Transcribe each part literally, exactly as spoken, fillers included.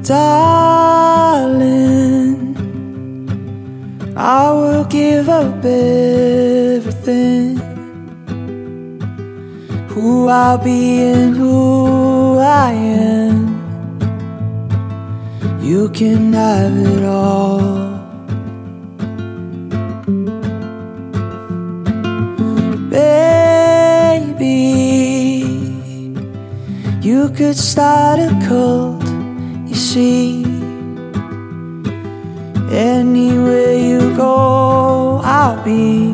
Darling, I will give up everything, who I'll be and who I am. You can have it all. Baby, you could start a cult, you see. Anywhere you go, I'll be.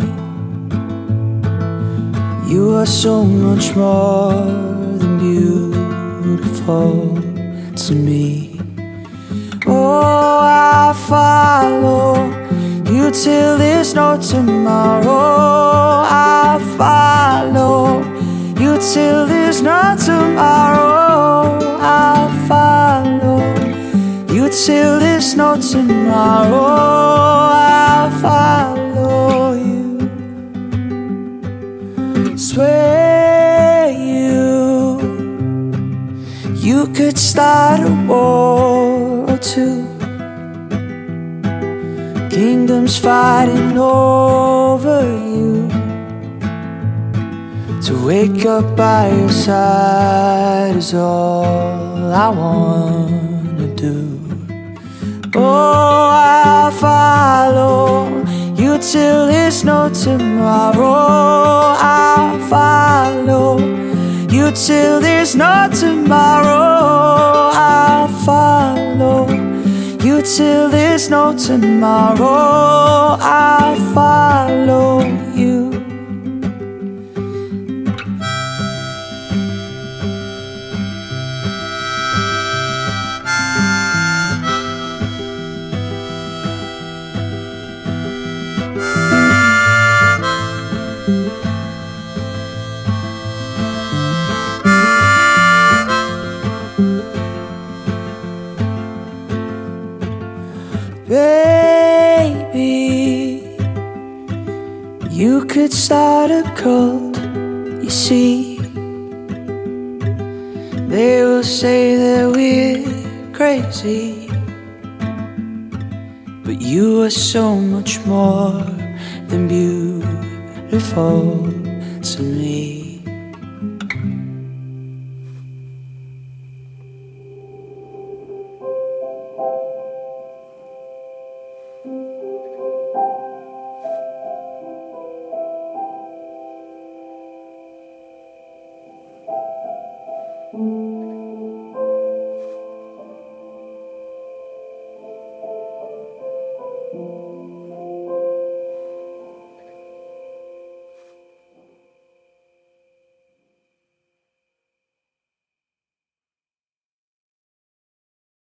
You are so much more than beautiful to me. Oh, I'll follow you till there's no tomorrow. I'll follow you till there's no tomorrow. I'll follow you till there's no tomorrow. I'll follow you. Swear you, you could start a war or two. Kingdoms fighting over you. To wake up by your side is all I wanna do. Oh, I'll follow you till there's no tomorrow. I'll follow you till there's no tomorrow. I'll follow you till there's no tomorrow. I'll follow you. Baby, you could start a cult, you see. They will say that we're crazy, but you are so much more than beautiful to me. Mm-hmm.